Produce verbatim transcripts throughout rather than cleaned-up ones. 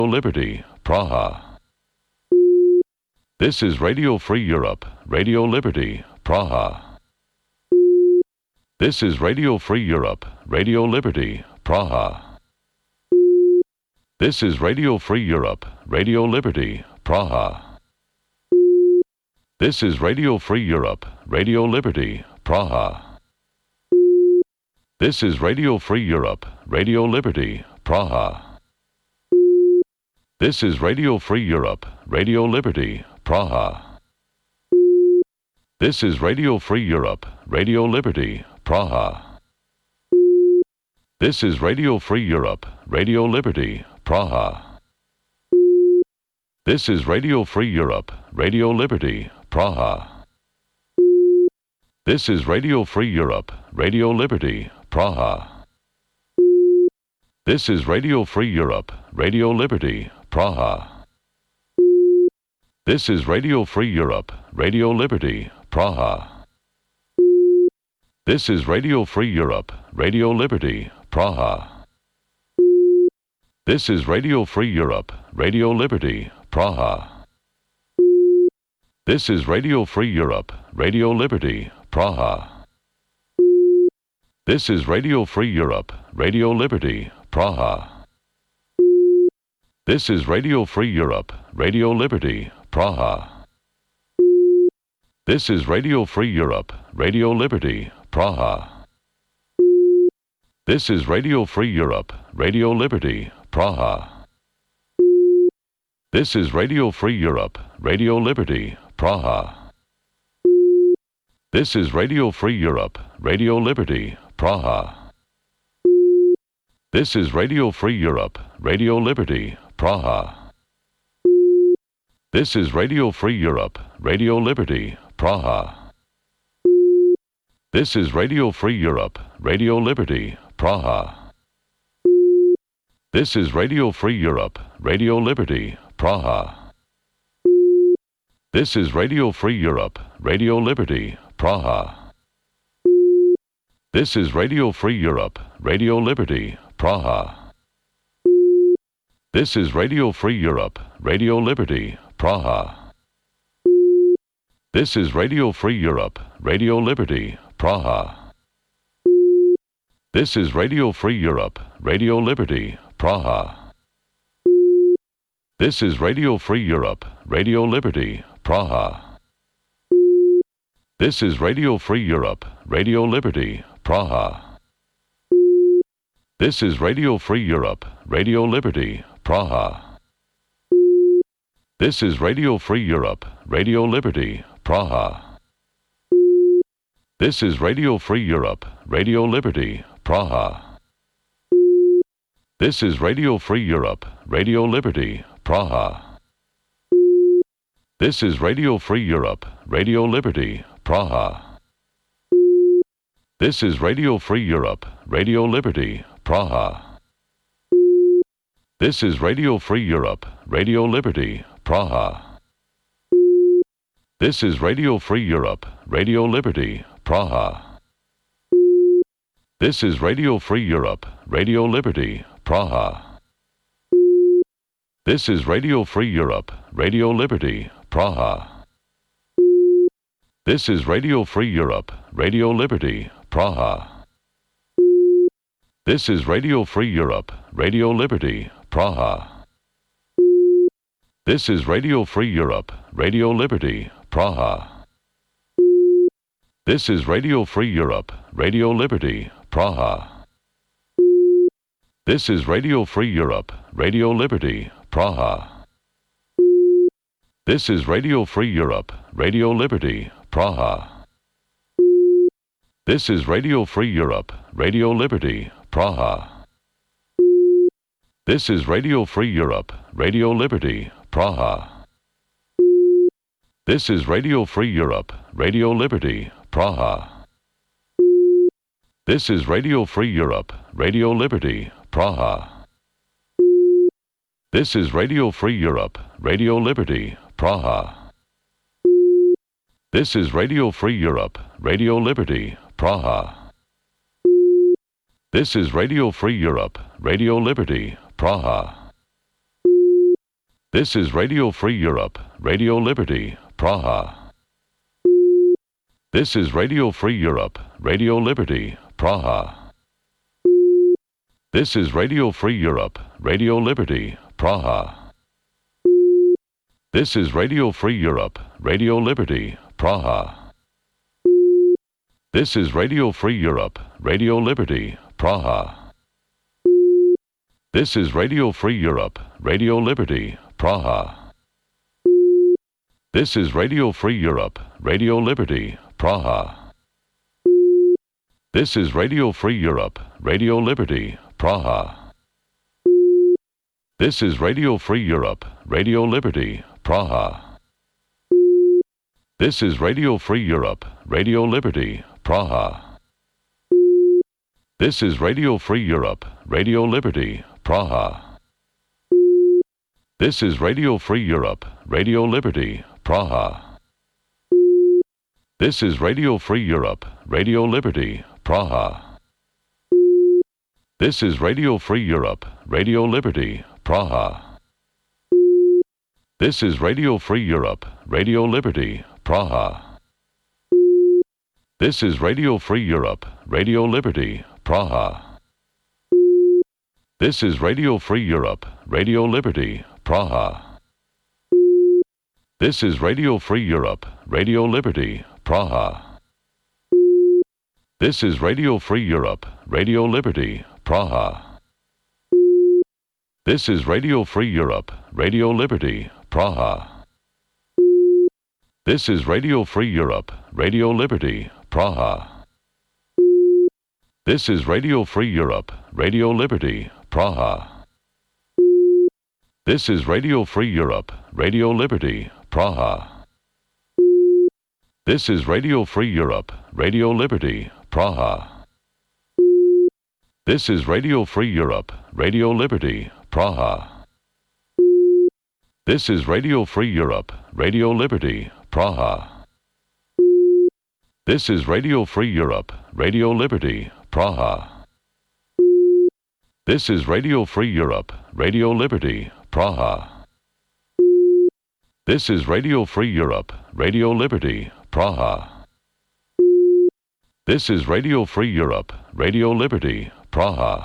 Liberty, Praha. This is Radio Free Europe, Radio Liberty, Praha. This is Radio Free Europe, Radio Liberty, Praha. This is Radio Free Europe, Radio Liberty, Praha. This is Radio Free Europe, Radio Liberty, Praha. This is Radio Free Europe, Radio Liberty, Praha. This is Radio Free Europe, Radio Liberty, Praha. This is Radio Free Europe, Radio Liberty, Praha. This is Radio Free Europe, Radio Liberty, Praha. This is Radio Free Europe, Radio Liberty, Praha. This is Radio Free Europe, Radio Liberty, Praha. This is Radio Free Europe, Radio Liberty, Praha. This is Radio Free Europe, Radio Liberty, Praha. This is Radio Free Europe, Radio Liberty, Praha. This is Radio Free Europe, Radio Liberty, Praha. This is Radio Free Europe, Radio Liberty, Praha. This is Radio Free Europe, Radio Liberty, Praha. This is Radio Free Europe, Radio Liberty, Praha. This is Radio Free Europe, Radio Liberty, Praha. This is Radio Free Europe, Radio Liberty, Praha. This is Radio Free Europe, Radio Liberty, Praha. This is Radio Free Europe, Radio Liberty, Praha. This is Radio Free Europe, Radio Liberty, Praha. This is Radio Free Europe, Radio Liberty, Praha. This is Radio Free Europe, Radio Liberty, Praha. This is Radio Free Europe, Radio Liberty, Praha. This is Radio Free Europe, Radio Liberty, Praha. This is Radio Free Europe, Radio Liberty, Praha. This is Radio Free Europe, Radio Liberty, Praha. This is Radio Free Europe, Radio Liberty, Praha. This is Radio Free Europe, Radio Liberty, Praha. This is Radio Free Europe, Radio Liberty, Praha. This is Radio Free Europe, Radio Liberty, Praha. This is Radio Free Europe, Radio Liberty, Praha. This is Radio Free Europe, Radio Liberty, Praha. This is Radio Free Europe, Radio Liberty, Praha. This is Radio Free Europe, Radio Liberty, Praha. This is Radio Free Europe, Radio Liberty, Praha. This is Radio Free Europe, Radio Liberty, Praha. This is Radio Free Europe, Radio Liberty, Praha. This is Radio Free Europe, Radio Liberty, Praha. This is Radio Free Europe, Radio Liberty, Praha. This is Radio Free Europe, Radio Liberty, Praha. This is Radio Free Europe, Radio Liberty, Praha. This is Radio Free Europe, Radio Liberty, Praha. This is Radio Free Europe, Radio Liberty, Praha. This is Radio Free Europe, Radio Liberty, Praha. This is Radio Free Europe, Radio Liberty, Praha. This is Radio Free Europe, Radio Liberty, Praha. This is Radio Free Europe, Radio Liberty, Praha. This is Radio Free Europe, Radio Liberty, Praha. This is Radio Free Europe, Radio Liberty, Praha. This is Radio Free Europe, Radio Liberty, Praha. This is Radio Free Europe, Radio Liberty, Praha. This is Radio Free Europe, Radio Liberty, Praha. This is Radio Free Europe, Radio Liberty, Praha. This is Radio Free Europe, Radio Liberty, Praha. This is Radio Free Europe, Radio Liberty, Praha. This is Radio Free Europe, Radio Liberty, Praha. This is Radio Free Europe, Radio Liberty, Praha. This is Radio Free Europe, Radio Liberty, Praha. This is Radio Free Europe, Radio Liberty, Praha. This is Radio Free Europe, Radio Liberty, Praha. This is Radio Free Europe, Radio Liberty, Praha. This is Radio Free Europe, Radio Liberty, Praha. This is Radio Free Europe, Radio Liberty, Praha. This is Radio Free Europe, Radio Liberty, Praha. This is Radio Free Europe, Radio Liberty, Praha. This is Radio Free Europe, Radio Liberty, Praha. This is Radio Free Europe, Radio Liberty, Praha. This is Radio Free Europe, Radio Liberty, Praha. This is Radio Free Europe, Radio Liberty, Praha. This is Radio Free Europe, Radio Liberty, Praha. This is Radio Free Europe, Radio Liberty, Praha. This is Radio Free Europe, Radio Liberty, Praha. This is Radio Free Europe, Radio Liberty, Praha. This is Radio Free Europe, Radio Liberty, Praha. This is Radio Free Europe, Radio Liberty, Praha. This is Radio Free Europe, Radio Liberty, Praha. This is Radio Free Europe, Radio Liberty, Praha. This is Radio Free Europe, Radio Liberty, Praha. This is Radio Free Europe, Radio Liberty, Praha. This is Radio Free Europe, Radio Liberty, Praha. This is Radio Free Europe, Radio Liberty, Praha. This is Radio Free Europe, Radio Liberty, Praha. This is Radio Free Europe, Radio Liberty, Praha.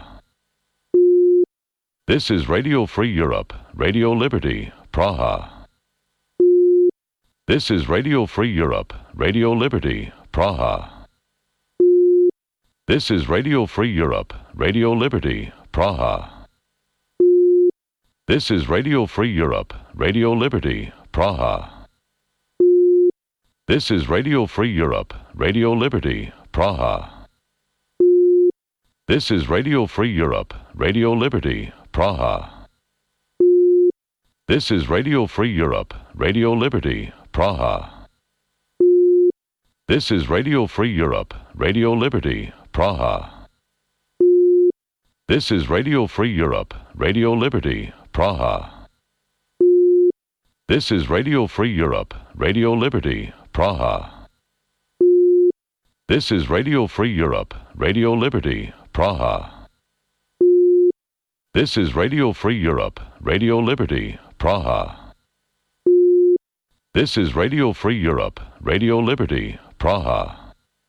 This is Radio Free Europe, Radio Liberty, Praha. This is Radio Free Europe, Radio Liberty, Praha. This is Radio Free Europe, Radio Liberty, Praha. This is Radio Free Europe, Radio Liberty, Praha. This is Radio Free Europe, Radio Liberty, Praha. This is Radio Free Europe, Radio Liberty, Praha. This is Radio Free Europe, Radio Liberty, Praha. This is Radio Free Europe, Radio Liberty, Praha. This is Radio Free Europe, Radio Liberty, Praha. This is Radio Free Europe, Radio Liberty, Praha. This is Radio Free Europe, Radio Liberty, Praha. This is Radio Free Europe, Radio Liberty, Praha. This is Radio Free Europe, Radio Liberty, Praha.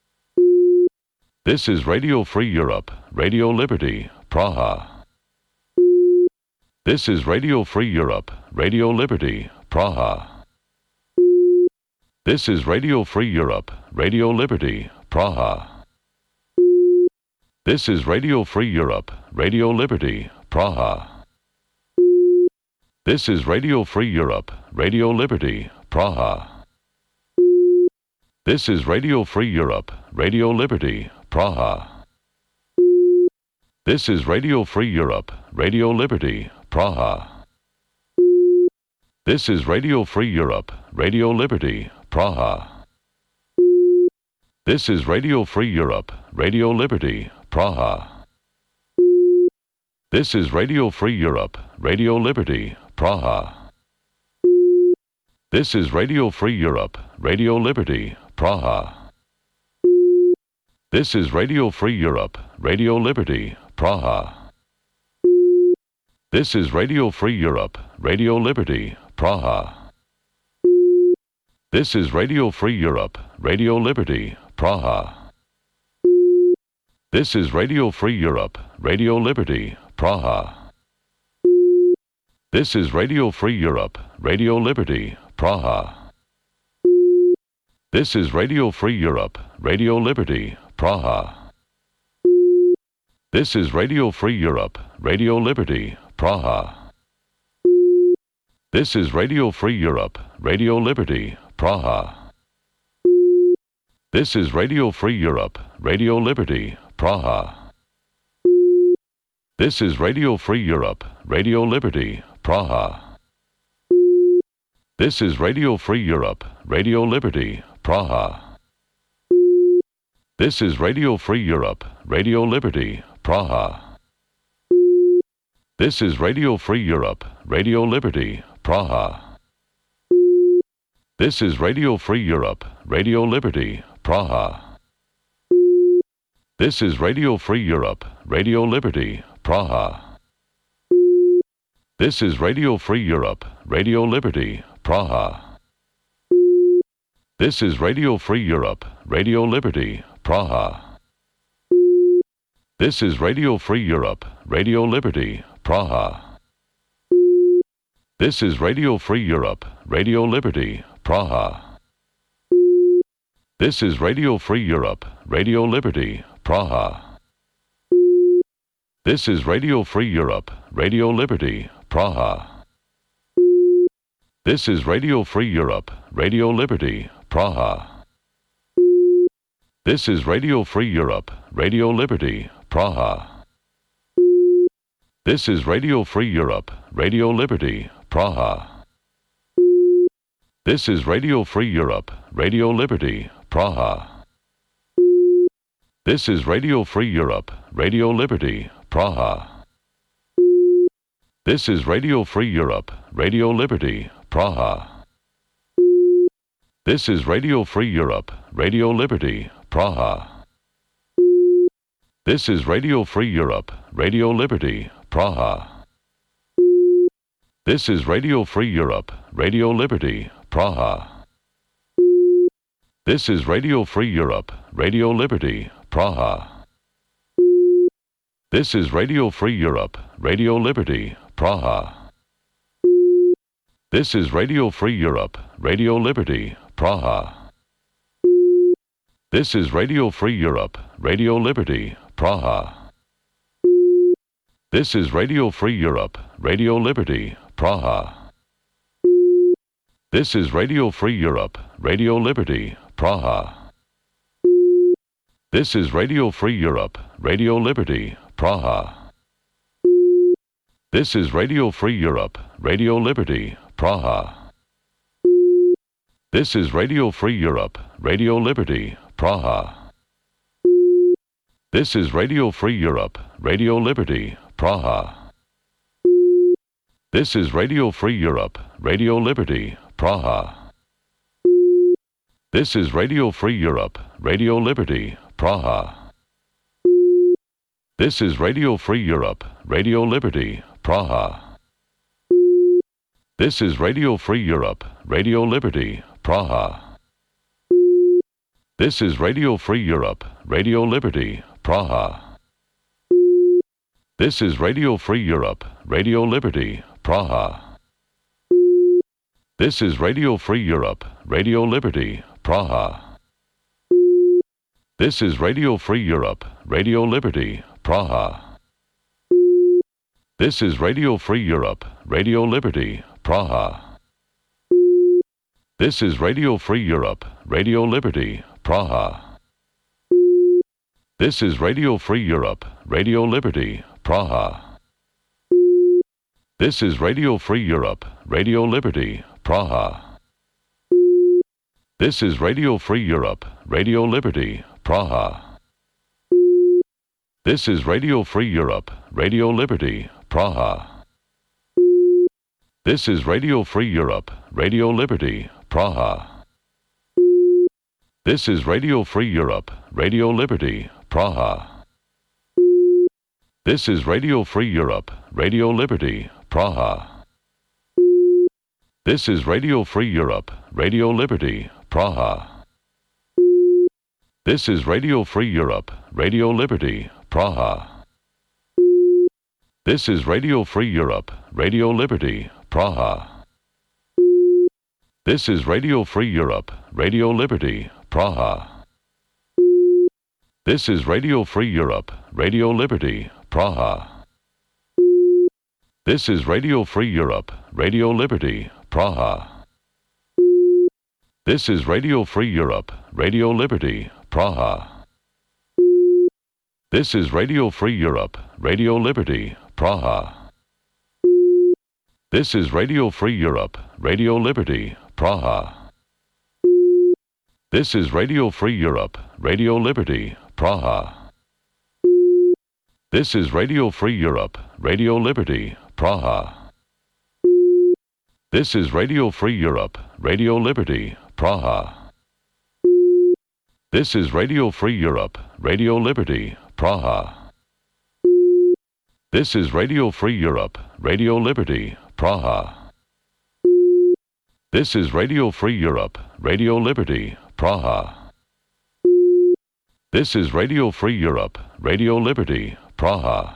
This is Radio Free Europe, Radio Liberty, Praha. This is Radio Free Europe, Radio Liberty, Praha. This is Radio Free Europe, Radio Liberty, Praha. This is Radio Free Europe, Radio Liberty, Praha. This is Radio Free Europe, Radio Liberty, Praha. This is Radio Free Europe, Radio Liberty, Praha. This is Radio Free Europe, Radio Liberty, Praha. This is Radio Free Europe, Radio Liberty, Praha. This is Radio Free Europe, Radio Liberty, Praha. This is Radio Free Europe, Radio Liberty, Praha. This is Radio Free Europe, Radio Liberty, Praha. This is Radio Free Europe, Radio Liberty, Praha. This is Radio Free Europe, Radio Liberty, Praha. This is Radio Free Europe, Radio Liberty, Praha. This is Radio Free Europe, Radio Liberty, Praha. This is Radio Free Europe, Radio Liberty, Praha. This is Radio Free Europe, Radio Liberty, Praha. This is Radio Free Europe, Radio Liberty, Praha. This is Radio Free Europe, Radio Liberty, Praha. This is Radio Free Europe, Radio Liberty, Praha. This is Radio Free Europe, Radio Liberty, Praha. This is Radio Free Europe, Radio Liberty, Praha. This is Radio Free Europe, Radio Liberty, Praha. This is Radio Free Europe, Radio Liberty, Praha. This is Radio Free Europe, Radio Liberty, Praha. This is Radio Free Europe, Radio Liberty, Praha. This is Radio Free Europe, Radio Liberty, Praha. This is Radio Free Europe, Radio Liberty, Praha. This is Radio Free Europe, Radio Liberty, Praha. This is Radio Free Europe, Radio Liberty, Praha. This is Radio Free Europe, Radio Liberty, Praha. This is Radio Free Europe, Radio Liberty, Praha. This is Radio Free Europe, Radio Liberty, Praha. This is Radio Free Europe, Radio Liberty, Praha. This is Radio Free Europe, Radio Liberty, Praha. This is Radio Free Europe, Radio Liberty, Praha. This is Radio Free Europe, Radio Liberty, Praha. This is Radio Free Europe, Radio Liberty, Praha. This is Radio Free Europe, Radio Liberty, Praha. This is Radio Free Europe, Radio Liberty, Praha. This is Radio Free Europe, Radio Liberty, Praha. This is Radio Free Europe, Radio Liberty, Praha. This is Radio Free Europe, Radio Liberty, Praha. This is Radio Free Europe, Radio Liberty, Praha. This is Radio Free Europe, Radio Liberty, Praha. This is Radio Free Europe, Radio Liberty, Praha. This is Radio Free Europe, Radio Liberty, Praha. This is Radio Free Europe, Radio Liberty, Praha. This is Radio Free Europe, Radio Liberty, Praha. This is Radio Free Europe, Radio Liberty, Praha. This is Radio Free Europe, Radio Liberty, Praha. This is Radio Free Europe, Radio Liberty, Praha. This is Radio Free Europe, Radio Liberty, Praha. This is Radio Free Europe, Radio Liberty, Praha. This is Radio Free Europe, Radio Liberty, Praha. This is Radio Free Europe, Radio Liberty, Praha. This is Radio Free Europe, Radio Liberty, Praha. This is Radio Free Europe, Radio Liberty, Praha. This is Radio Free Europe, Radio Liberty, Praha. This is Radio Free Europe, Radio Liberty, Praha. This is Radio Free Europe, Radio Liberty, Praha. This is Radio Free Europe, Radio Liberty, Praha. This is Radio Free Europe, Radio Liberty, Praha. This is Radio Free Europe, Radio Liberty, Praha. This is Radio Free Europe, Radio Liberty, Praha. This is Radio Free Europe, Radio Liberty, Praha. This is Radio Free Europe, Radio Liberty, Praha. This is Radio Free Europe, Radio Liberty, Praha. This is Radio Free Europe, Radio Liberty, Praha. This is Radio Free Europe, Radio Liberty, Praha. This is Radio Free Europe, Radio Liberty, Praha. This is Radio Free Europe, Radio Liberty, Praha. This is Radio Free Europe, Radio Liberty, Praha. This is Radio Free Europe, Radio Liberty, Praha. This is Radio Free Europe, Radio Liberty, Praha. This is Radio Free Europe, Radio Liberty, Praha. This is Radio Free Europe, Radio Liberty, Praha. This is Radio Free Europe, Radio Liberty, Praha. This is Radio Free Europe, Radio Liberty, Praha. This is Radio Free Europe, Radio Liberty, Praha. This is Radio Free Europe, Radio Liberty, Praha. This is Radio Free Europe, Radio Liberty, Praha. This is Radio Free Europe, Radio Liberty, Praha. This is Radio Free Europe, Radio Liberty, Praha.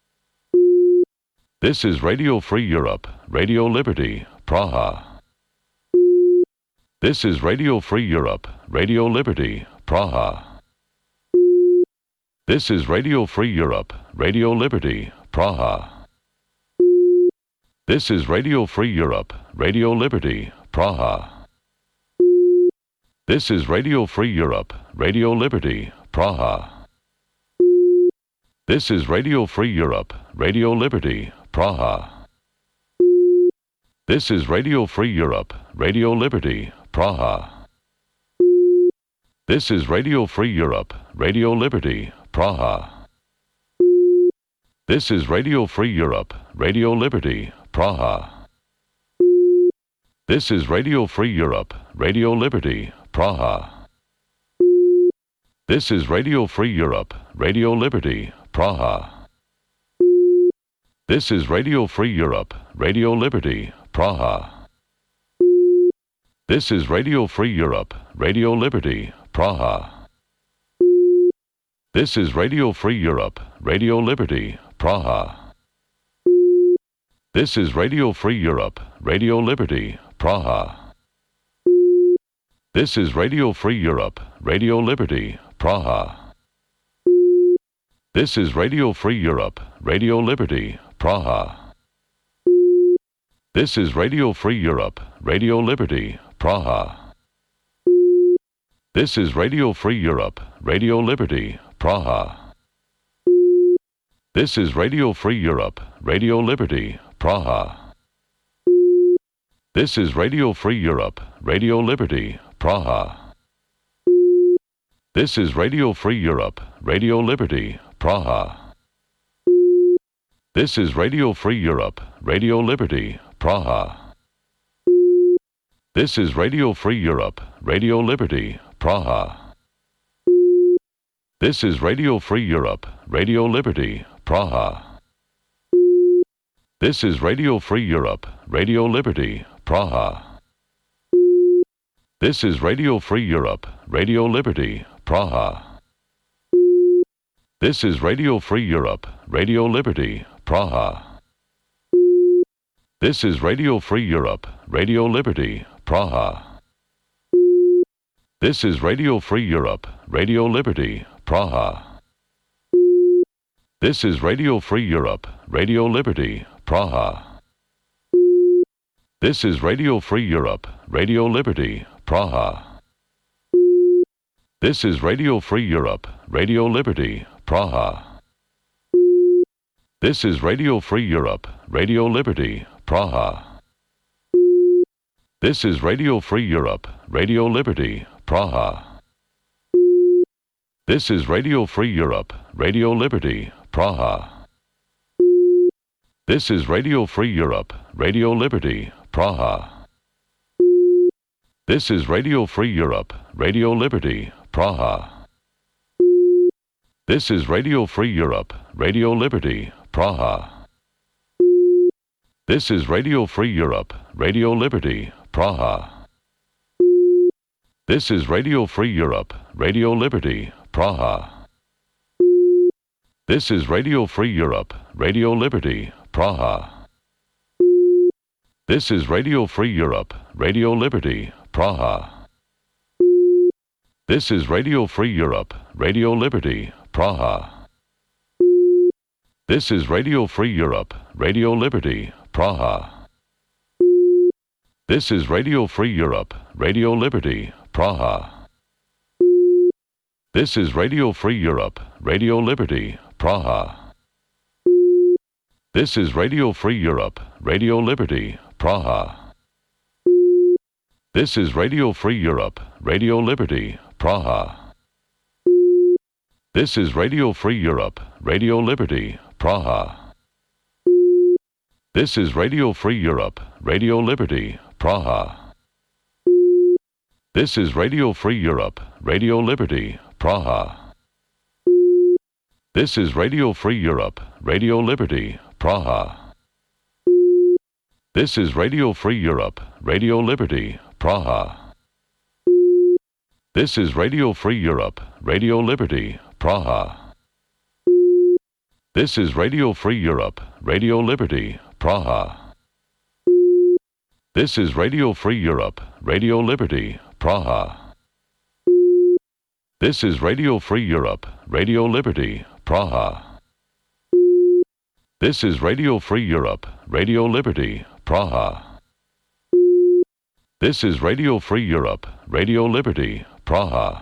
This is Radio Free Europe, Radio Liberty, Praha. This is Radio Free Europe, Radio Liberty, Praha. This is Radio Free Europe, Radio Liberty, Praha. This is Radio Free Europe, Radio Liberty, Praha. This is Radio Free Europe, Radio Liberty, Praha. This is Radio Free Europe, Radio Liberty, Praha. This is Radio Free Europe, Radio Liberty, Praha. This is Radio Free Europe, Radio Liberty, Praha. This is Radio Free Europe, Radio Liberty, Praha. This is Radio Free Europe, Radio Liberty, Praha. This is Radio Free Europe, Radio Liberty, Praha. This is Radio Free Europe, Radio Liberty, Praha. This is Radio Free Europe, Radio Liberty, Praha. This is Radio Free Europe, Radio Liberty, Praha. This is Radio Free Europe, Radio Liberty, Praha. This is Radio Free Europe, Radio Liberty, Praha. This is Radio Free Europe, Radio Liberty, Praha. This is Radio Free Europe, Radio Liberty, Praha. This is Radio Free Europe, Radio Liberty, Praha. This is Radio Free Europe, Radio Liberty, Praha. This is Radio Free Europe, Radio Liberty, Praha. This is Radio Free Europe, Radio Liberty, Praha. This is Radio Free Europe, Radio Liberty, Praha. This is Radio Free Europe, Radio Liberty, Praha. This is Radio Free Europe, Radio Liberty, Praha. This is Radio Free Europe, Radio Liberty, Praha. This is Radio Free Europe, Radio Liberty, Praha. This is Radio Free Europe, Radio Liberty, Praha. This is Radio Free Europe, Radio Liberty, Praha. This is Radio Free Europe, Radio Liberty, Praha. This is Radio Free Europe, Radio Liberty, Praha. This is Radio Free Europe, Radio Liberty, Praha. This is Radio Free Europe, Radio Liberty, Praha. This is Radio Free Europe, Radio Liberty, Praha. This is Radio Free Europe, Radio Liberty, Praha. This is Radio Free Europe, Radio Liberty, Praha. This is Radio Free Europe, Radio Liberty, Praha. This is Radio Free Europe, Radio Liberty, Praha. This is Radio Free Europe, Radio Liberty, Praha. This is Radio Free Europe, Radio Liberty, Praha. This is Radio Free Europe, Radio Liberty, Praha. This is Radio Free Europe, Radio Liberty, Praha. This is Radio Free Europe, Radio Liberty, Praha. This is Radio Free Europe, Radio Liberty, Praha. This is Radio Free Europe, Radio Liberty, Praha. This is Radio Free Europe, Radio Liberty, Praha. This is Radio Free Europe, Radio Liberty, Praha. This is Radio Free Europe, Radio Liberty, Praha. This is Radio Free Europe, Radio Liberty, Praha. This is Radio Free Europe, Radio Liberty, Praha. This is Radio Free Europe, Radio Liberty, Praha. This is Radio Free Europe, Radio Liberty, Praha. This is Radio Free Europe, Radio Liberty, Praha. This is Radio Free Europe, Radio Liberty, Praha. This is Radio Free Europe, Radio Liberty, Praha. This is Radio Free Europe, Radio Liberty, Praha. This is Radio Free Europe, Radio Liberty, Praha. This is Radio Free Europe, Radio Liberty, Praha. This is Radio Free Europe, Radio Liberty, Praha. This is Radio Free Europe, Radio Liberty, Praha.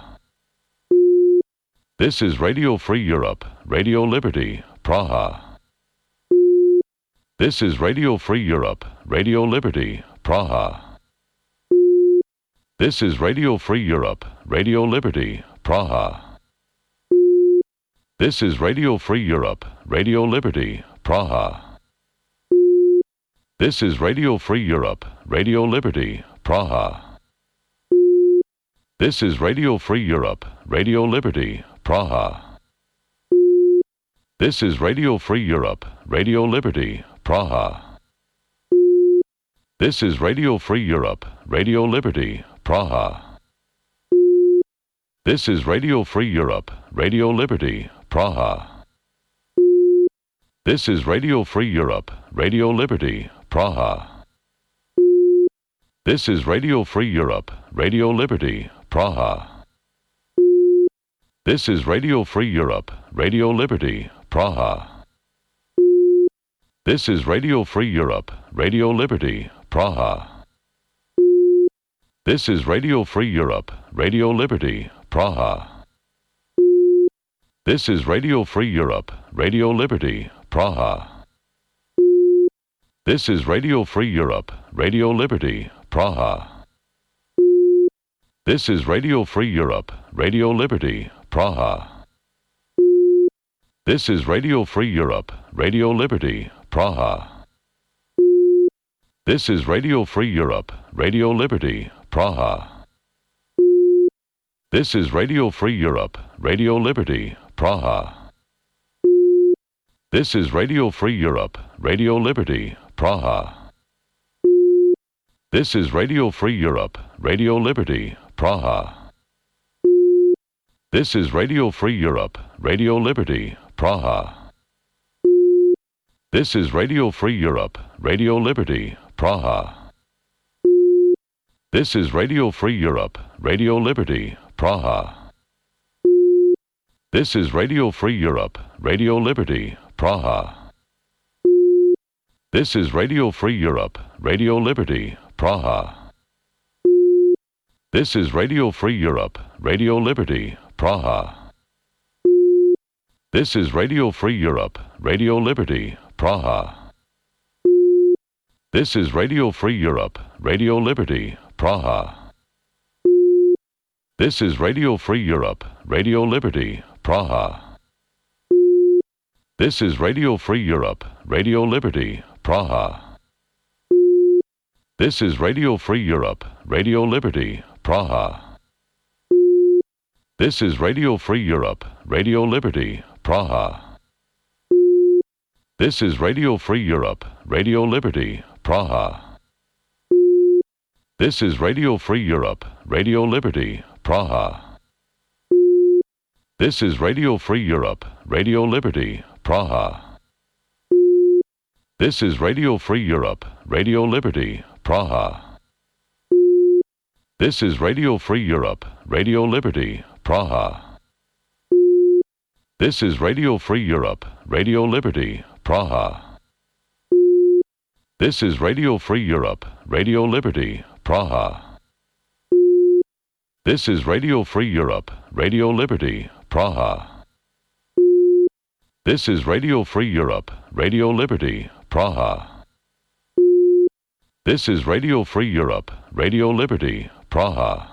This is Radio Free Europe, Radio Liberty, Praha. This is Radio Free Europe, Radio Liberty, Praha. This is Radio Free Europe, Radio Liberty, Praha. This is Radio Free Europe, Radio Liberty, Praha. This is Radio Free Europe, Radio Liberty, Praha. This is Radio Free Europe, Radio Liberty, Praha. This is Radio Free Europe, Radio Liberty, Praha. This is Radio Free Europe, Radio Liberty, Praha. This is Radio Free Europe, Radio Liberty, Praha. This is Radio Free Europe, Radio Liberty, Praha. This is Radio Free Europe, Radio Liberty, Praha. This is Radio Free Europe, Radio Liberty, Praha. This is Radio Free Europe, Radio Liberty, Praha. This is Radio Free Europe, Radio Liberty, Praha. This is Radio Free Europe, Radio Liberty, Praha. This is Radio Free Europe, Radio Liberty, Praha. This is Radio Free Europe, Radio Liberty, Praha. This is Radio Free Europe, Radio Liberty, Praha. This is Radio Free Europe, Radio Liberty, Praha. This is Radio Free Europe, Radio Liberty, Praha. This is Radio Free Europe, Radio Liberty, Praha. This is Radio Free Europe, Radio Liberty, Praha. This is Radio Free Europe, Radio Liberty, Praha. This is Radio Free Europe, Radio Liberty, Praha. This is Radio Free Europe, Radio Liberty, Praha. This is Radio Free Europe, Radio Liberty, Praha. This is Radio Free Europe, Radio Liberty, Praha. This is Radio Free Europe, Radio Liberty, Praha. This is Radio Free Europe, Radio Liberty, Praha. This is Radio Free Europe, Radio Liberty, Praha. This is Radio Free Europe, Radio Liberty, Praha. This is Radio Free Europe, Radio Liberty, Praha. This is Radio Free Europe, Radio Liberty, Praha. This is Radio Free Europe, Radio Liberty, Praha. This is Radio Free Europe, Radio Liberty, Praha. This is Radio Free Europe, Radio Liberty, Praha. This is Radio Free Europe, Radio Liberty, Praha. This is Radio Free Europe, Radio Liberty, Praha. This is Radio Free Europe, Radio Liberty, Praha. This is Radio Free Europe, Radio Liberty, Praha. This is Radio Free Europe, Radio Liberty, Praha. This is Radio Free Europe, Radio Liberty, Praha. This is Radio Free Europe, Radio Liberty, Praha. This is Radio Free Europe, Radio Liberty, Praha.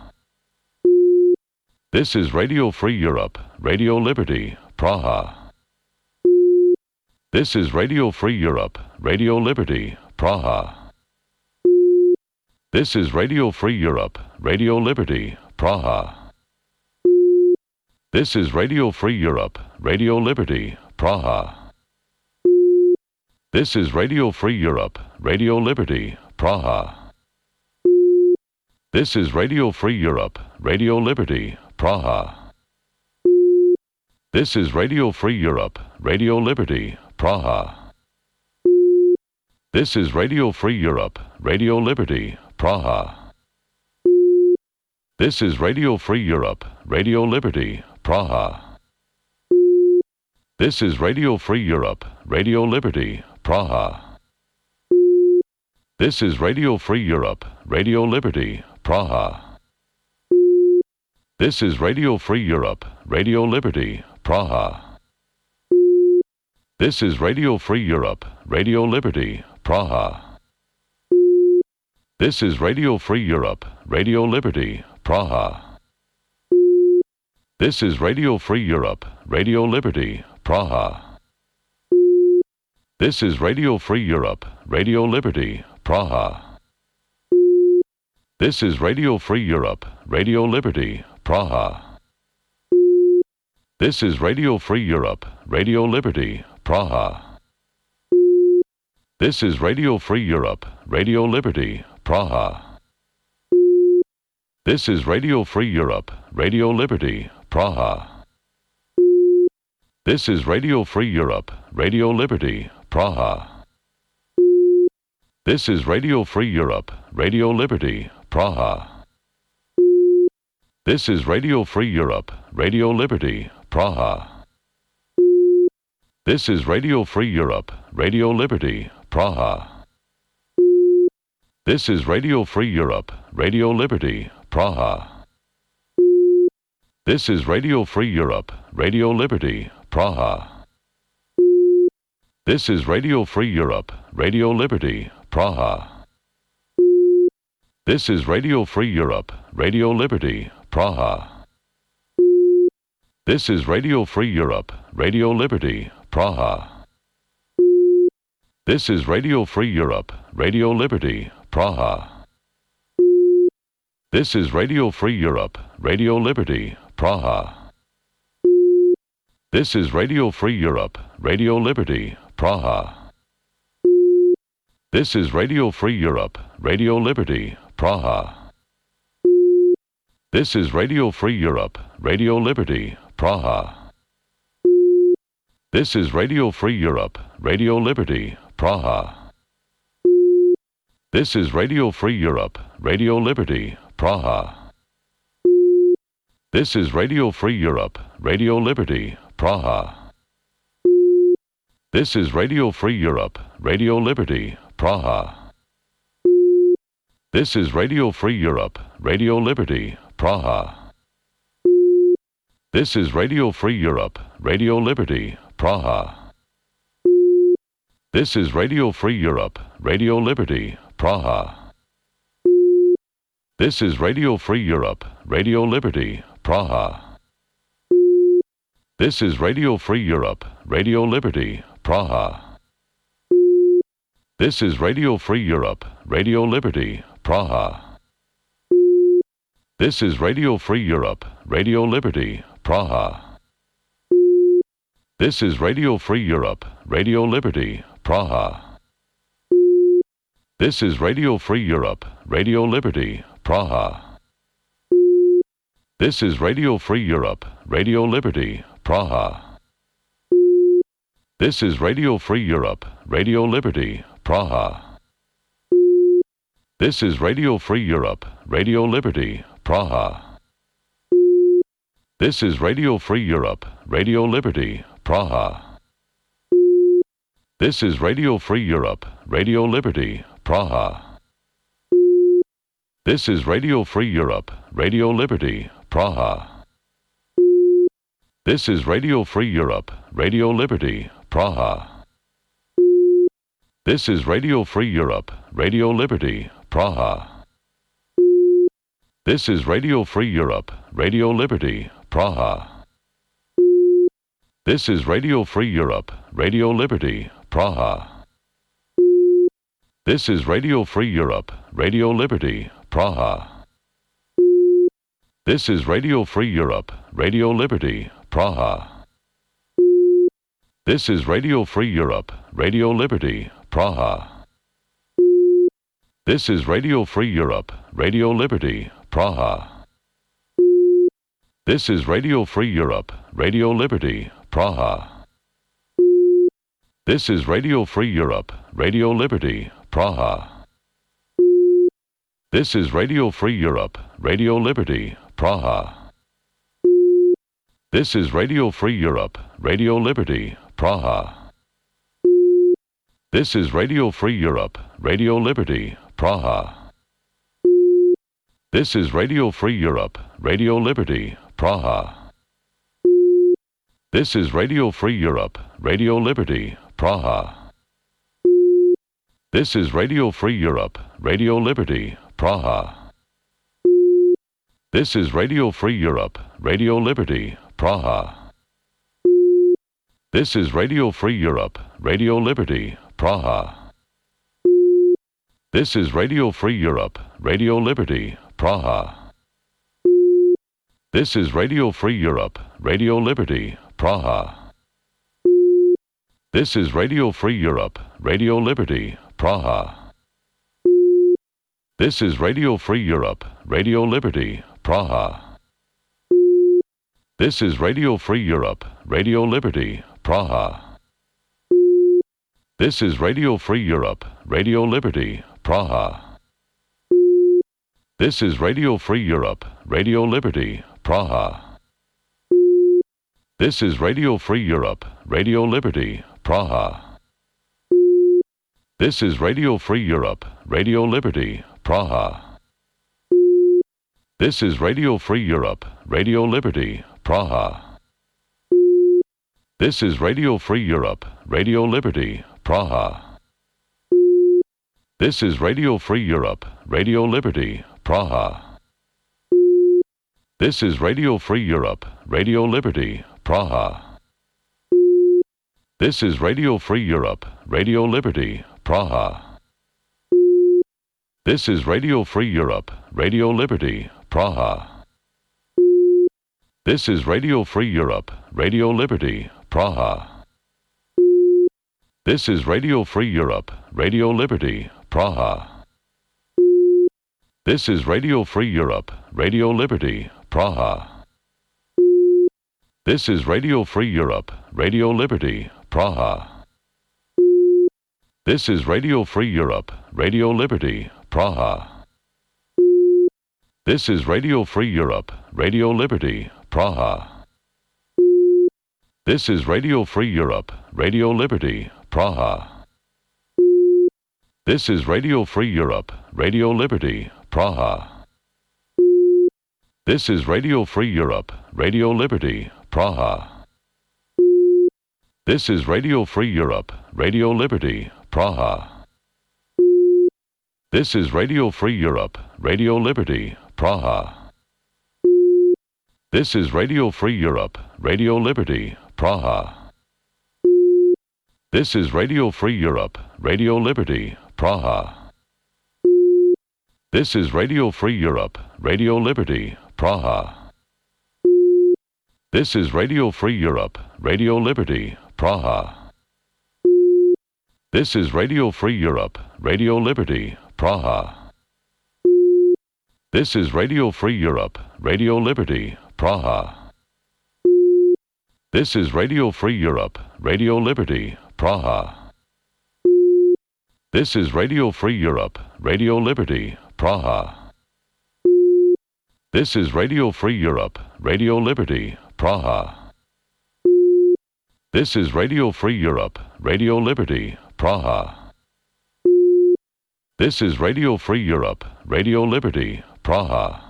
This is Radio Free Europe, Radio Liberty, Praha. This is Radio Free Europe, Radio Liberty, Praha. This is Radio Free Europe, Radio Liberty, Praha. This is Radio Free Europe, Radio Liberty, Praha. This is Radio Free Europe, Radio Liberty, Praha. This is Radio Free Europe, Radio Liberty, Praha. This is Radio Free Europe, Radio Liberty, Praha. This is Radio Free Europe, Radio Liberty, Praha. This is Radio Free Europe, Radio Liberty, Praha. This is Radio Free Europe, Radio Liberty, Praha. This is Radio Free Europe, Radio Liberty, Praha. This is Radio Free Europe, Radio Liberty, Praha. This is Radio Free Europe, Radio Liberty, Praha. This is Radio Free Europe, Radio Liberty, Praha. This is Radio Free Europe, Radio Liberty, Praha. This is Radio Free Europe, Radio Liberty, Praha. This is Radio Free Europe, Radio Liberty, Praha. This is Radio Free Europe, Radio Liberty, Praha. This is Radio Free Europe, Radio Liberty, Praha. This is Radio Free Europe, Radio Liberty, Praha. This is Radio Free Europe, Radio Liberty, Praha. This is Radio Free Europe, Radio Liberty, Praha. This is Radio Free Europe, Radio Liberty, Praha. This is Radio Free Europe, Radio Liberty, Praha. This is Radio Free Europe, Radio Liberty, Praha. This is Radio Free Europe, Radio Liberty, Praha. This is Radio Free Europe, Radio Liberty, Praha. This is Radio Free Europe, Radio Liberty, Praha. This is Radio Free Europe, Radio Liberty, Praha. This is Radio Free Europe, Radio Liberty, Praha. This is Radio Free Europe, Radio Liberty, Praha. This is Radio Free Europe, Radio Liberty, Praha. This is Radio Free Europe, Radio Liberty, Praha. This is Radio Free Europe, Radio Liberty, Praha. This is Radio Free Europe, Radio Liberty, Praha. This is Radio Free Europe, Radio Liberty, Praha. This is Radio Free Europe, Radio Liberty, Praha. This is Radio Free Europe, Radio Liberty, Praha. This is Radio Free Europe, Radio Liberty, Praha. This is Radio Free Europe, Radio Liberty, Praha. This is Radio Free Europe, Radio Liberty, Praha. This is Radio Free Europe, Radio Liberty, Praha. This is Radio Free Europe, Radio Liberty, Praha. This is Radio Free Europe, Radio Liberty, Praha. This is Radio Free Europe, Radio Liberty, Praha. This is Radio Free Europe, Radio Liberty, Praha. This is Radio Free Europe, Radio Liberty, Praha. This is Radio Free Europe, Radio Liberty, Praha. This is Radio Free Europe, Radio Liberty, Praha. This is Radio Free Europe, Radio Liberty, Praha. This is Radio Free Europe, Radio Liberty, Praha. This is Radio Free Europe, Radio Liberty, Praha. This is Radio Free Europe, Radio Liberty, Praha. This is Radio Free Europe, Radio Liberty, Praha. This is Radio Free Europe, Radio Liberty, Praha. This is Radio Free Europe, Radio Liberty, Praha. This is Radio Free Europe, Radio Liberty, Praha. This is Radio Free Europe, Radio Liberty, Praha. This is Radio Free Europe, Radio Liberty, Praha. This is Radio Free Europe, Radio Liberty, Praha. This is Radio Free Europe, Radio Liberty, Praha. This is Radio Free Europe, Radio Liberty, Praha. This is Radio Free Europe, Radio Liberty, Praha. This is Radio Free Europe, Radio Liberty, Praha. This is Radio Free Europe, Radio Liberty, Praha. This is Radio Free Europe, Radio Liberty, Praha. This is Radio Free Europe, Radio Liberty, Praha. This is Radio Free Europe, Radio Liberty, Praha. This is Radio Free Europe, Radio Liberty, Praha. This is Radio Free Europe, Radio Liberty, Praha. This is Radio Free Europe, Radio Liberty, Praha. This is Radio Free Europe, Radio Liberty, Praha. This is Radio Free Europe, Radio Liberty, Praha. This is Radio Free Europe, Radio Liberty, Praha. This is Radio Free Europe, Radio Liberty, Praha. This is Radio Free Europe, Radio Liberty, Praha. This is Radio Free Europe, Radio Liberty, Praha. This is Radio Free Europe, Radio Liberty, Praha. This is Radio Free Europe, Radio Liberty, Praha. This is Radio Free Europe, Radio Liberty, Praha. This is Radio Free Europe, Radio Liberty, Praha. This is Radio Free Europe, Radio Liberty, Praha. This is Radio Free Europe, Radio Liberty, Praha. This is Radio Free Europe, Radio Liberty, Praha. This is Radio Free Europe, Radio Liberty, Praha. This is Radio Free Europe, Radio Liberty, Praha. This is Radio Free Europe, Radio Liberty, Praha. This is Radio Free Europe, Radio Liberty, Praha. This is Radio Free Europe, Radio Liberty, Praha. This is Radio Free Europe, Radio Liberty, Praha. This is Radio Free Europe, Radio Liberty, Praha. This is Radio Free Europe, Radio Liberty, Praha. This is Radio Free Europe, Radio Liberty, Praha. This is Radio Free Europe, Radio Liberty, Praha. This is Radio Free Europe, Radio Liberty, Praha. This is Radio Free Europe, Radio Liberty, Praha. This is Radio Free Europe, Radio Liberty, Praha. This is Radio Free Europe, Radio Liberty, Praha. This is Radio Free Europe, Radio Liberty, Praha. This is Radio Free Europe, Radio Liberty, Praha. This is Radio Free Europe, Radio Liberty, Praha. This is Radio Free Europe, Radio Liberty, Praha. This is Radio Free Europe, Radio Liberty, Praha. This is Radio Free Europe, Radio Liberty, Praha. This is Radio Free Europe, Radio Liberty, Praha. This is Radio Free Europe, Radio Liberty, Praha. This is Radio Free Europe, Radio Liberty, Praha. This is Radio Free Europe, Radio Liberty, Praha.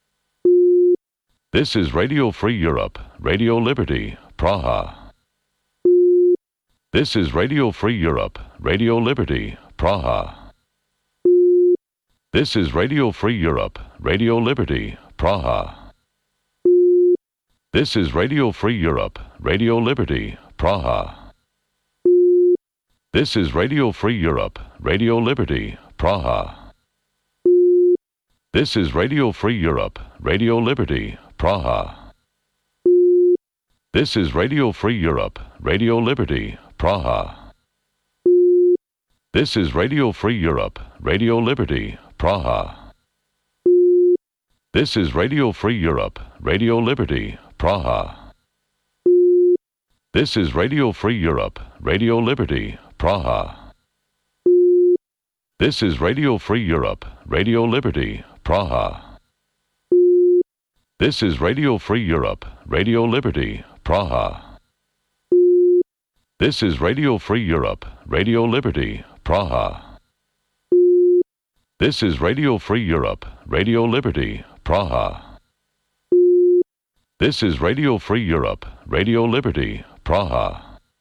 This is Radio Free Europe, Radio Liberty, Praha. This is Radio Free Europe, Radio Liberty, Praha. This is Radio Free Europe, Radio Liberty, Praha. This is Radio Free Europe, Radio Liberty, Praha. This is Radio Free Europe, Radio Liberty, Praha. This is Radio Free Europe, Radio Liberty, Praha. This is Radio Free Europe, Radio Liberty, Praha. This is Radio Free Europe, Radio Liberty, Praha. This is Radio Free Europe, Radio Liberty, Praha. This is Radio Free Europe, Radio Liberty, Praha. This is Radio Free Europe, Radio Liberty, Praha. This is Radio Free Europe, Radio Liberty, Praha. This is Radio Free Europe, Radio Liberty, Praha. This is Radio Free Europe, Radio Liberty, Praha. This is Radio Free Europe, Radio Liberty, Praha.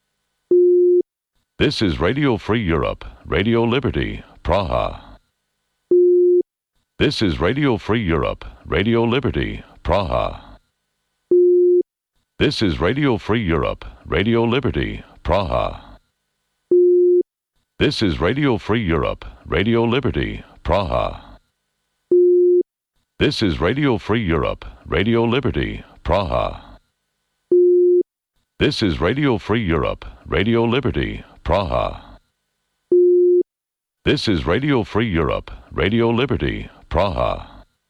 This is Radio Free Europe, Radio Liberty, Praha. This is Radio Free Europe, Radio Liberty, Praha. This is Radio Free Europe, Radio Liberty, Praha. This is Radio Free Europe, Radio Liberty, Praha. This is Radio Free Europe, Radio Liberty, Praha. This is Radio Free Europe, Radio Liberty, Praha. This is Radio Free Europe, Radio Liberty, Praha.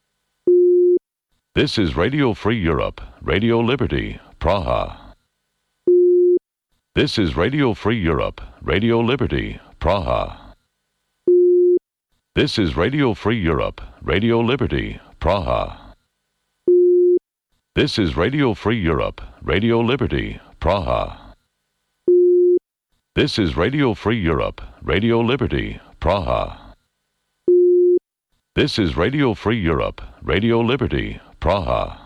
This is Radio Free Europe, Radio Liberty, Praha. This is Radio Free Europe, Radio Liberty, Praha. This is Radio Free Europe, Radio Liberty, Praha. This is Radio Free Europe, Radio Liberty, Praha. This is Radio Free Europe, Radio Liberty, Praha. This is Radio Free Europe, Radio Liberty, Praha.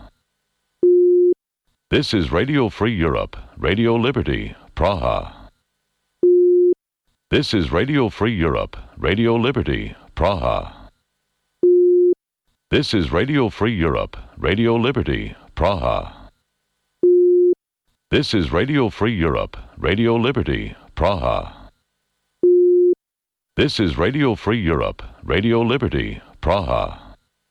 This is Radio Free Europe, Radio Liberty, Praha. This is Radio Free Europe, Radio Liberty, Praha. This is Radio Free Europe, Radio Liberty, Praha. This is Radio Free Europe, Radio Liberty, Praha. This is Radio Free Europe, Radio Liberty, Praha.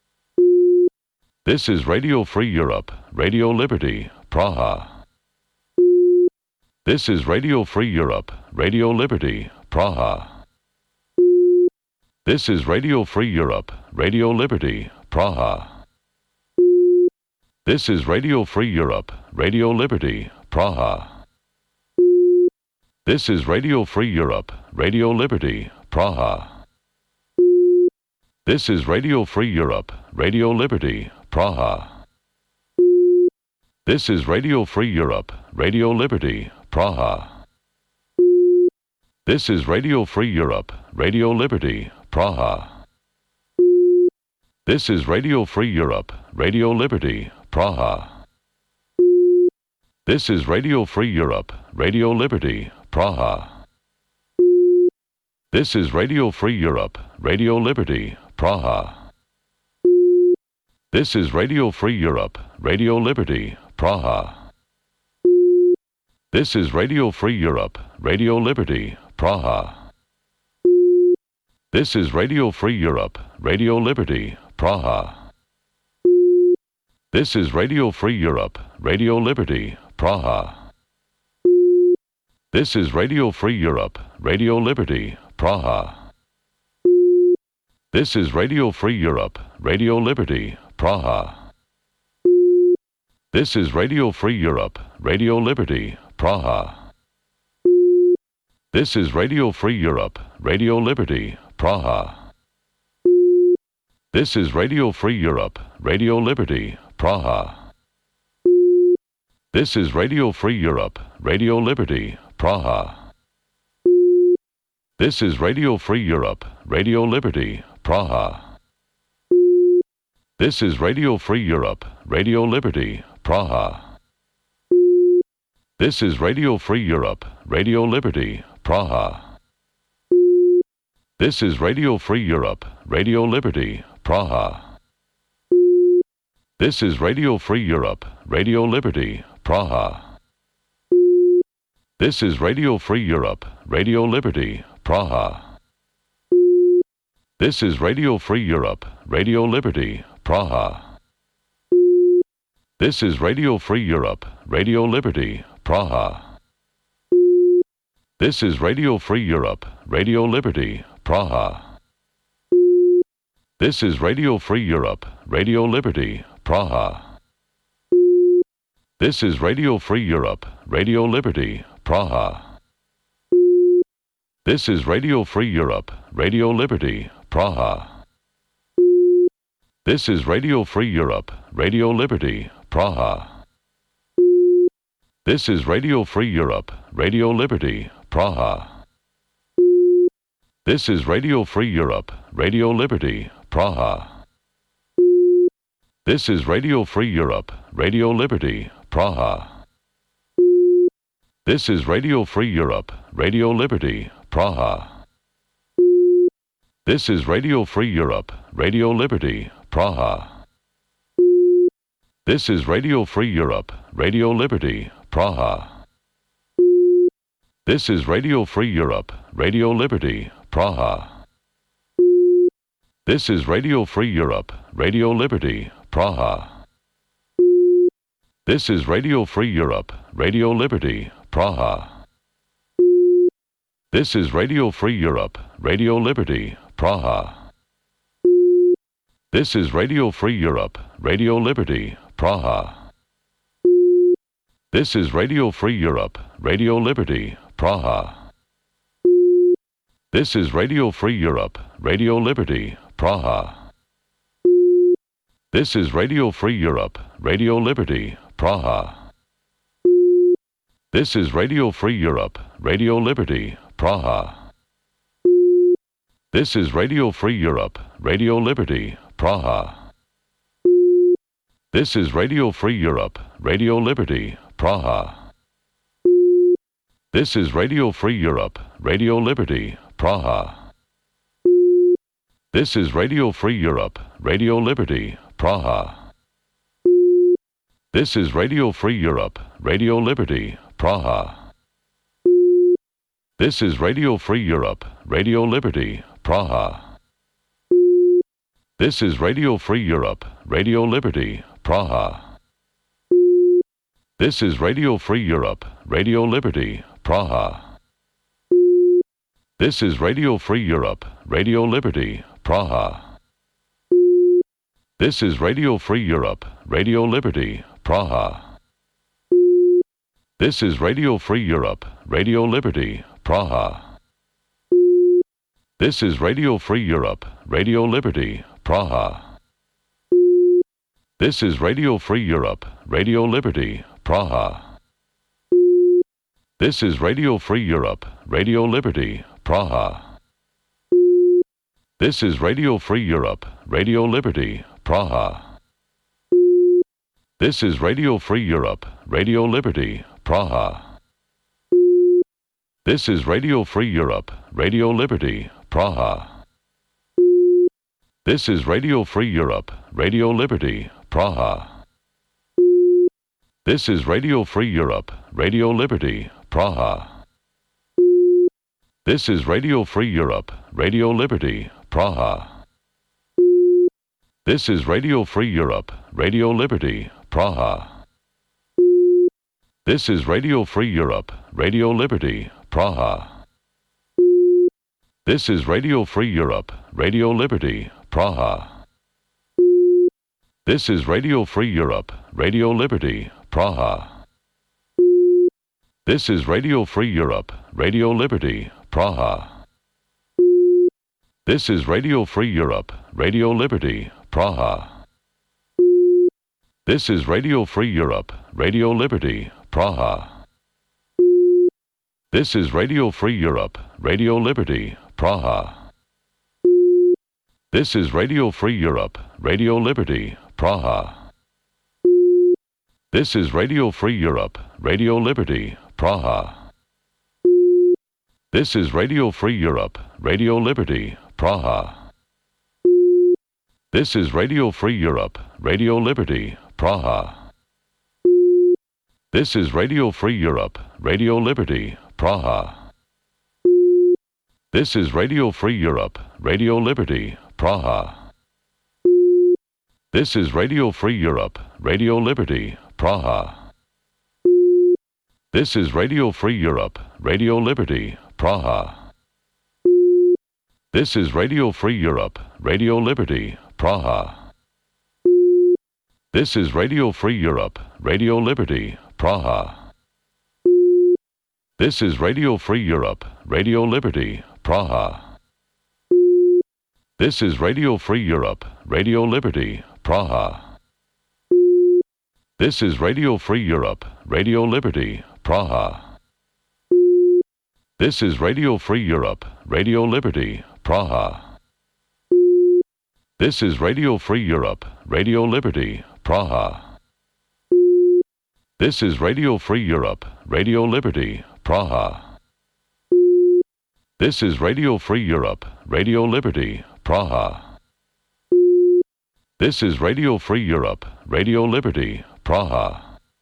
This is Radio Free Europe, Radio Liberty, Praha. This is Radio Free Europe, Radio Liberty, Praha. This is Radio Free Europe, Radio Liberty, Praha. This is Radio Free Europe, Radio Liberty, Praha. This is Radio Free Europe, Radio Liberty, Praha. This is Radio Free Europe, Radio Liberty, Praha. This is Radio Free Europe, Radio Liberty, Praha. This is Radio Free Europe, Radio Liberty, Praha. This is Radio Free Europe, Radio Liberty, Praha. This is Radio Free Europe, Radio Liberty, Praha. This is Radio Free Europe, Radio Liberty, Praha. This is Radio Free Europe, Radio Liberty, Praha. This is Radio Free Europe, Radio Liberty, Praha. This is Radio Free Europe, Radio Liberty, Praha. This is Radio Free Europe, Radio Liberty, Praha. This is Radio Free Europe, Radio Liberty, Praha. This is Radio Free Europe, Radio Liberty, Praha. This is Radio Free Europe, Radio Liberty, Praha. This is Radio Free Europe, Radio Liberty, Praha. This is Radio Free Europe, Radio Liberty, Praha. This is Radio Free Europe, Radio Liberty, Praha. This is Radio Free Europe, Radio Liberty, Praha. This is Radio Free Europe, Radio Liberty, Praha. This is Radio Free Europe, Radio Liberty, Praha. This is Radio Free Europe, Radio Liberty, Praha. This is Radio Free Europe, Radio Liberty, Praha. This is Radio Free Europe, Radio Liberty, Praha. This is Radio Free Europe, Radio Liberty, Praha. This is Radio Free Europe, Radio Liberty, Praha. This is Radio Free Europe, Radio Liberty, Praha. This is Radio Free Europe, Radio Liberty, Praha. This is Radio Free Europe, Radio Liberty, Praha. This is Radio Free Europe, Radio Liberty, Praha. This is Radio Free Europe, Radio Liberty, Praha. This is Radio Free Europe, Radio Liberty, Praha. This is Radio Free Europe, Radio Liberty, Praha. This is Radio Free Europe, Radio Liberty, Praha. This is Radio Free Europe, Radio Liberty, Praha. This is Radio Free Europe, Radio Liberty, Praha. This is Radio Free Europe, Radio Liberty, Praha. This is Radio Free Europe, Radio Liberty, Praha. This is Radio Free Europe, Radio Liberty, Praha. This is Radio Free Europe, Radio Liberty, Praha. This is Radio Free Europe, Radio Liberty, Praha. This is Radio Free Europe, Radio Liberty, Praha. This is Radio Free Europe, Radio Liberty, Praha. This is Radio Free Europe, Radio Liberty, Praha. This is Radio Free Europe, Radio Liberty, Praha. This is Radio Free Europe, Radio Liberty, Praha. This is Radio Free Europe, Radio Liberty, Praha. This is Radio Free Europe, Radio Liberty, Praha. This is Radio Free Europe, Radio Liberty, Praha. This is Radio Free Europe, Radio Liberty, Praha. This is Radio Free Europe, Radio Liberty, Praha. This is Radio Free Europe, Radio Liberty, Praha. This is Radio Free Europe, Radio Liberty, Praha. This is Radio Free Europe, Radio Liberty, Praha. This is Radio Free Europe, Radio Liberty, Praha. This is Radio Free Europe, Radio Liberty, Praha. This is Radio Free Europe, Radio Liberty, Praha. This is Radio Free Europe, Radio Liberty, Praha. This is Radio Free Europe, Radio Liberty, Praha. This is Radio Free Europe, Radio Liberty, Praha. This is Radio Free Europe, Radio Liberty, Praha. This is Radio Free Europe, Radio Liberty, Praha. This is Radio Free Europe, Radio Liberty, Praha. This is Radio Free Europe, Radio Liberty, Praha. This is Radio Free Europe, Radio Liberty, Praha. This is Radio Free Europe, Radio Liberty, Praha. This is Radio Free Europe, Radio Liberty, Praha. This is Radio Free Europe, Radio Liberty, Praha. This is Radio Free Europe, Radio Liberty, Praha. This is Radio Free Europe, Radio Liberty, Praha. This is Radio Free Europe, Radio Liberty, Praha. This is Radio Free Europe, Radio Liberty, Praha. This is Radio Free Europe, Radio Liberty, Praha. This is Radio Free Europe, Radio Liberty, Praha. This is Radio Free Europe, Radio Liberty, Praha. This is Radio Free Europe, Radio Liberty, Praha. This is Radio Free Europe, Radio Liberty, Praha. This is Radio Free Europe, Radio Liberty, Praha. This is Radio Free Europe, Radio Liberty, Praha. This is Radio Free Europe, Radio Liberty, Praha. This is Radio Free Europe, Radio Liberty, Praha. This is Radio Free Europe, Radio Liberty, Praha. This is Radio Free Europe, Radio Liberty, Praha. This is Radio Free Europe, Radio Liberty, Praha. This is Radio Free Europe, Radio Liberty, Praha. This is Radio Free Europe, Radio Liberty, Praha. This is Radio Free Europe, Radio Liberty, Praha. This is Radio Free Europe, Radio Liberty, Praha. This is Radio Free Europe, Radio Liberty, Praha. This is Radio Free Europe, Radio Liberty, Praha. This is Radio Free Europe, Radio Liberty, Praha. This is Radio Free Europe, Radio Liberty, Praha.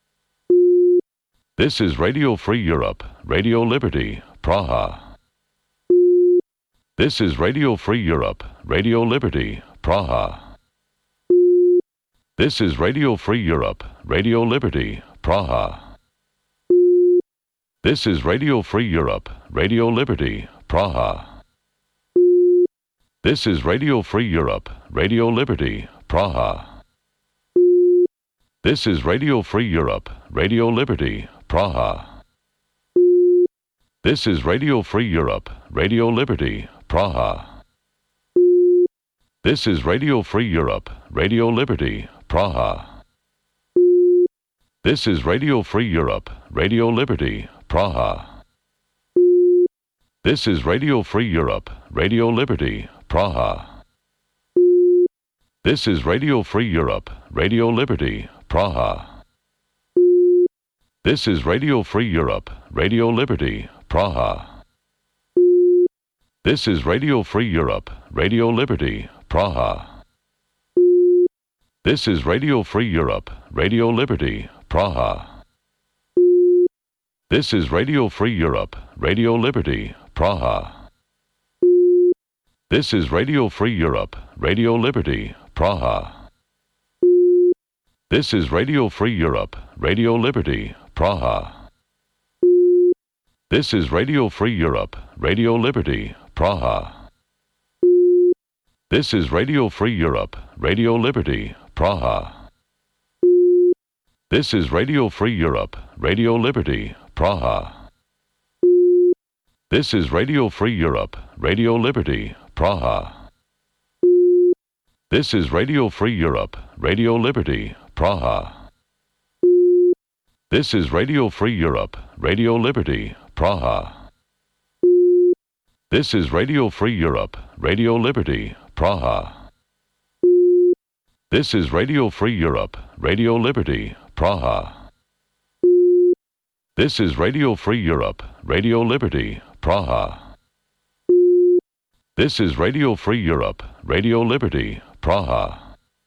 This is Radio Free Europe, Radio Liberty, Praha. This is Radio Free Europe, Radio Liberty, Praha. This is Radio Free Europe, Radio Liberty, Praha. This is Radio Free Europe, Radio Liberty, Praha. This is Radio Free Europe, Radio Liberty, Praha. This is Radio Free Europe, Radio Liberty, Praha. This is Radio Free Europe, Radio Liberty, Praha. This is Radio Free Europe, Radio Liberty, Praha. This is Radio Free Europe, Radio Liberty, Praha. This is Radio Free Europe, Radio Liberty, Praha. This is Radio Free Europe, Radio Liberty, Praha. This is Radio Free Europe, Radio Liberty, Praha. This is Radio Free Europe, Radio Liberty, Praha. This is Radio Free Europe, Radio Liberty, Praha. This is Radio Free Europe, Radio Liberty, Praha. This is Radio Free Europe, Radio Liberty, Praha. This is Radio Free Europe, Radio Liberty, Praha. This is Radio Free Europe, Radio Liberty, Praha. This is Radio Free Europe, Radio Liberty, Praha. This is Radio Free Europe, Radio Liberty, Praha. This is Radio Free Europe, Radio Liberty, Praha. This is Radio Free Europe, Radio Liberty, Praha. This is Radio Free Europe, Radio Liberty, Praha. This is Radio Free Europe, Radio Liberty, Praha. This is Radio Free Europe, Radio Liberty, Praha. This is Radio Free Europe, Radio Liberty, Praha. This is Radio Free Europe, Radio Liberty, Praha.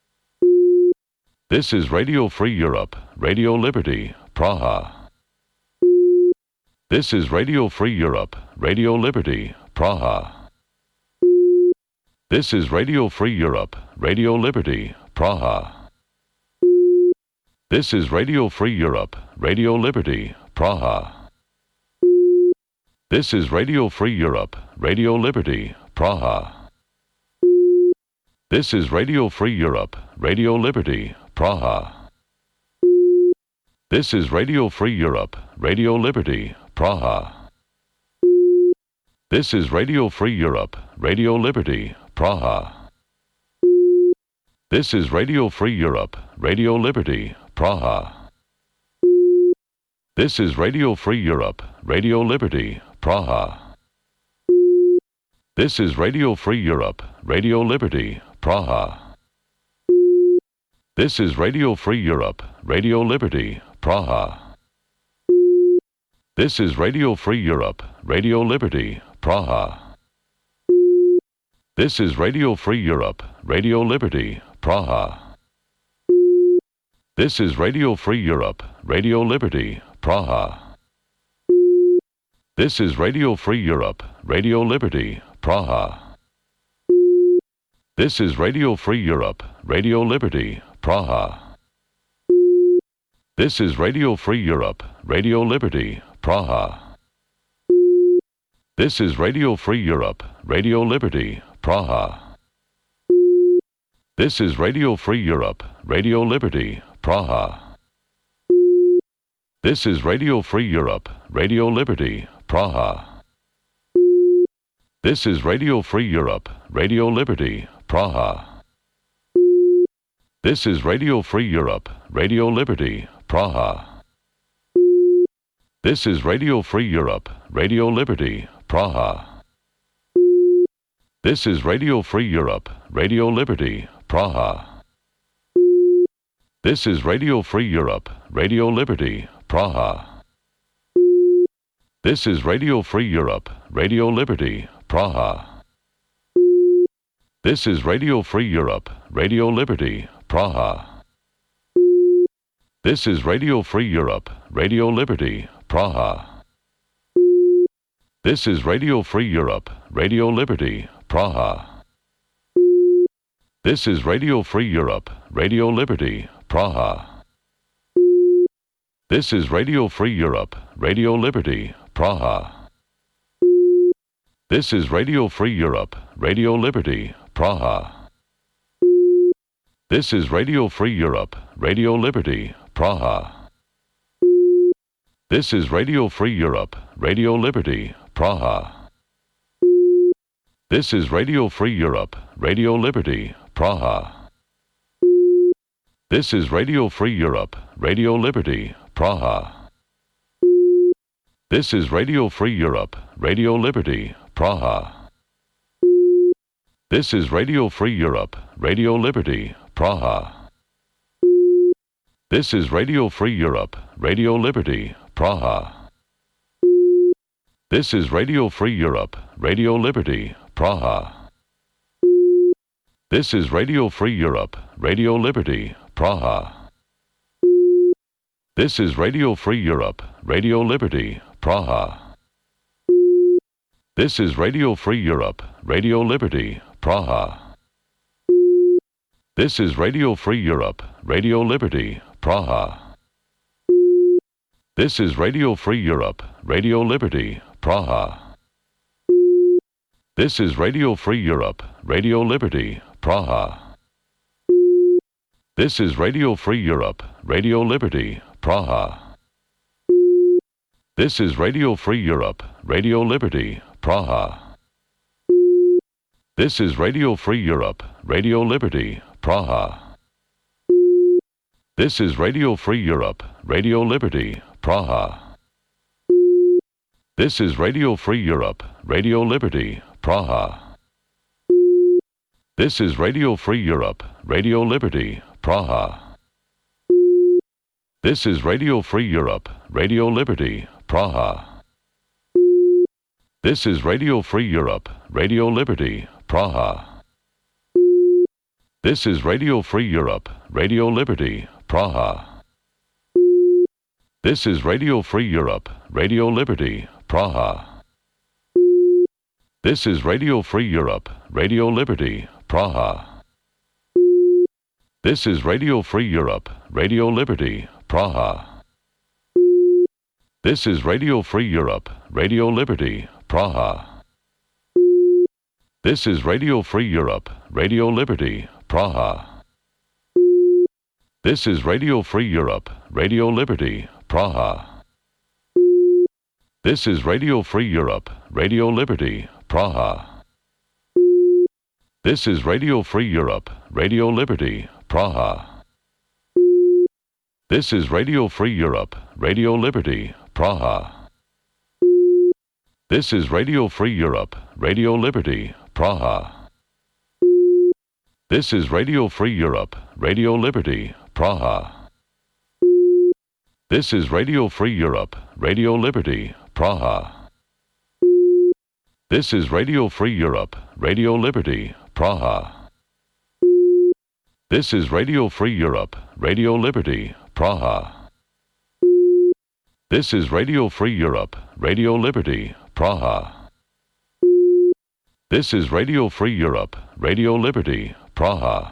This is Radio Free Europe, Radio Liberty, Praha. This is Radio Free Europe, Radio Liberty, Praha. This is Radio Free Europe, Radio Liberty, Praha. This is Radio Free Europe, Radio Liberty, Praha. This is Radio Free Europe, Radio Liberty, Praha. This is Radio Free Europe, Radio Liberty, Praha. This is Radio Free Europe, Radio Liberty, Praha. This is Radio Free Europe, Radio Liberty, Praha. This is Radio Free Europe, Radio Liberty, Praha. This is Radio Free Europe, Radio Liberty, Praha. This is Radio Free Europe, Radio Liberty, Praha. This is Radio Free Europe, Radio Liberty, Praha. This is Radio Free Europe, Radio Liberty, Praha. This is Radio Free Europe, Radio Liberty, Praha. This is Radio Free Europe, Radio Liberty, Praha. This is Radio Free Europe, Radio Liberty, Praha. This is Radio Free Europe, Radio Liberty, Praha. This is Radio Free Europe, Radio Liberty, Praha. This is Radio Free Europe, Radio Liberty, Praha. This is Radio Free Europe, Radio Liberty, Praha. This is Radio Free Europe, Radio Liberty, Praha. This is Radio Free Europe, Radio Liberty, Praha. This is Radio Free Europe, Radio Liberty, Praha. This is Radio Free Europe, Radio Liberty, Praha. This is Radio Free Europe, Radio Liberty, Praha. This is Radio Free Europe, Radio Liberty, Praha. This is Radio Free Europe, Radio Liberty, Praha. This is Radio Free Europe, Radio Liberty, Praha. This is Radio Free Europe, Radio Liberty, Praha. This is Radio Free Europe, Radio Liberty, Praha. This is Radio Free Europe, Radio Liberty, Praha. This is Radio Free Europe, Radio Liberty, Praha. This is Radio Free Europe, Radio Liberty, Praha. This is Radio Free Europe, Radio Liberty, Praha. This is Radio Free Europe, Radio Liberty, Praha. This is Radio Free Europe, Radio Liberty, Praha. This is Radio Free Europe, Radio Liberty, Praha. This is Radio Free Europe, Radio Liberty, Praha. This is Radio Free Europe, Radio Liberty, Praha. This is Radio Free Europe, Radio Liberty, Praha. This is Radio Free Europe, Radio Liberty, Praha. This is Radio Free Europe, Radio Liberty, Praha. This is Radio Free Europe, Radio Liberty, Praha. This is Radio Free Europe, Radio Liberty, Praha. This is Radio Free Europe, Radio Liberty, Praha. This is Radio Free Europe, Radio Liberty, Praha. This is Radio Free Europe, Radio Liberty, Praha. This is Radio Free Europe, Radio Liberty, Praha. This is Radio Free Europe, Radio Liberty, Praha. This is Radio Free Europe, Radio Liberty, Praha. This is Radio Free Europe, Radio Liberty, Praha. This is Radio Free Europe, Radio Liberty, Praha. This is Radio Free Europe, Radio Liberty, Praha. This is Radio Free Europe, Radio Liberty, Praha. This is Radio Free Europe, Radio Liberty, Praha. This is Radio Free Europe, Radio Liberty, Praha. This is Radio Free Europe, Radio Liberty, Praha. This is Radio Free Europe, Radio Liberty, Praha. This is Radio Free Europe, Radio Liberty, Praha. This is Radio Free Europe, Radio Liberty, Praha. This is Radio Free Europe, Radio Liberty, Praha. This is Radio Free Europe, Radio Liberty, Praha. This is Radio Free Europe, Radio Liberty, Praha. This is Radio Free Europe, Radio Liberty, Praha. This is Radio Free Europe, Radio Liberty, Praha. This is Radio Free Europe, Radio Liberty, Praha. This is Radio Free Europe, Radio Liberty, Praha. This is Radio Free Europe, Radio Liberty, Praha. This is Radio Free Europe, Radio Liberty, Praha. This is Radio Free Europe, Radio Liberty, Praha. This is Radio Free Europe, Radio Liberty, Praha. This is Radio Free Europe, Radio Liberty, Praha.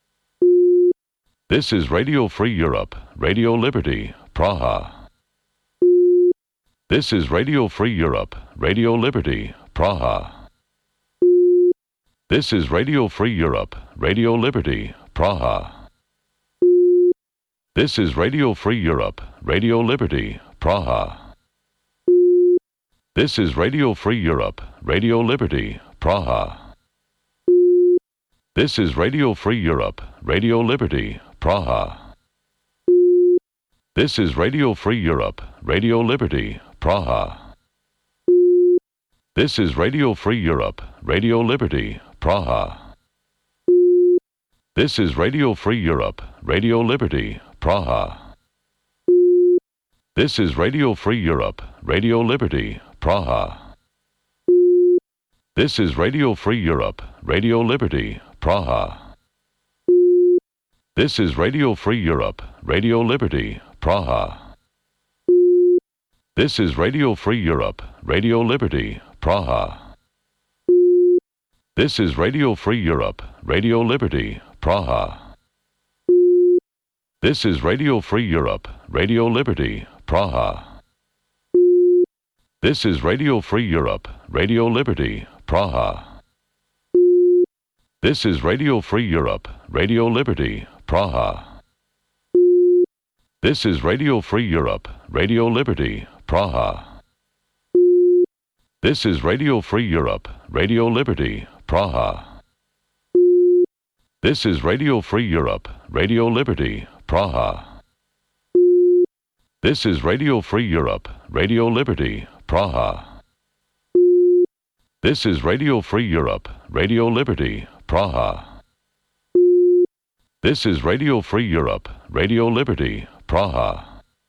This is Radio Free Europe, Radio Liberty, Praha. This is Radio Free Europe, Radio Liberty, Praha. This is Radio Free Europe, Radio Liberty, Praha. This is Radio Free Europe, Radio Liberty, Praha. This is Radio Free Europe, Radio Liberty, Praha. This is Radio Free Europe, Radio Liberty, Praha. This is Radio Free Europe, Radio Liberty, Praha. This is Radio Free Europe, Radio Liberty, Praha. This is Radio Free Europe, Radio Liberty, Praha. This is Radio Free Europe, Radio Liberty, Praha. This is Radio Free Europe, Radio Liberty, Praha. This is Radio Free Europe, Radio Liberty, Praha. This is Radio Free Europe, Radio Liberty, Praha. This is Radio Free Europe, Radio Liberty, Praha. This is Radio Free Europe, Radio Liberty, Praha. This is Radio Free Europe, Radio Liberty, Praha. This is Radio Free Europe, Radio Liberty, Praha. This is Radio Free Europe, Radio Liberty, Praha. This is Radio Free Europe, Radio Liberty, Praha. This is Radio Free Europe, Radio Liberty, Praha. This is Radio Free Europe, Radio Liberty, Praha. This is Radio Free Europe, Radio Liberty, Praha. This is Radio Free Europe, Radio Liberty, Praha.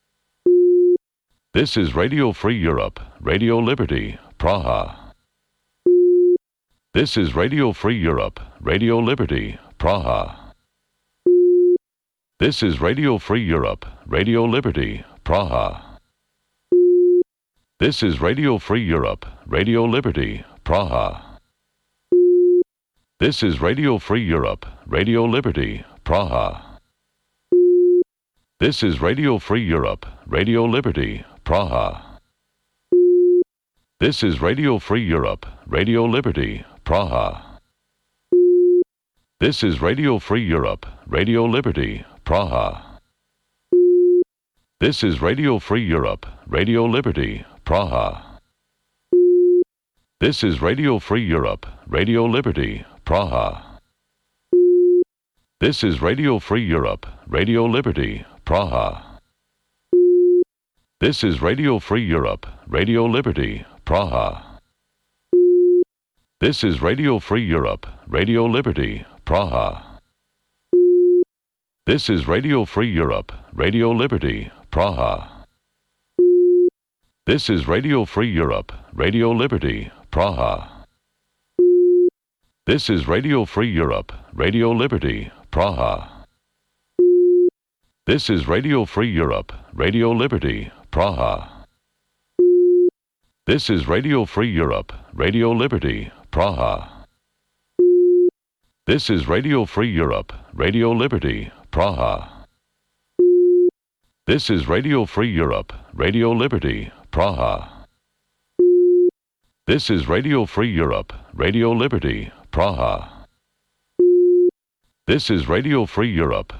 This is Radio Free Europe, Radio Liberty, Praha. This is Radio Free Europe, Radio Liberty, Praha. This is Radio Free Europe, Radio Liberty, Praha. This is Radio Free Europe, Radio Liberty, Praha. This is Radio Free Europe, Radio Liberty, Praha. This is Radio Free Europe, Radio Liberty, Praha. This is Radio Free Europe, Radio Liberty, Praha. This is Radio Free Europe, Radio Liberty, Praha. This is Radio Free Europe, Radio Liberty, Praha. This is Radio Free Europe, Radio Liberty, Praha. This is Radio Free Europe, Radio Liberty, Praha. This is Radio Free Europe, Radio Liberty, Praha. This is Radio Free Europe, Radio Liberty, Praha. This is Radio Free Europe, Radio Liberty, Praha. This is Radio Free Europe, Radio Liberty, Praha. This is Radio Free Europe, Radio Liberty, Praha. This is Radio Free Europe, Radio Liberty, Praha. This is Radio Free Europe, Radio Liberty, Praha. This is Radio Free Europe, Radio Liberty, Praha. This is Radio Free Europe, Radio Liberty, Praha. This is Radio Free Europe, Radio Liberty, Praha. This is Radio Free Europe,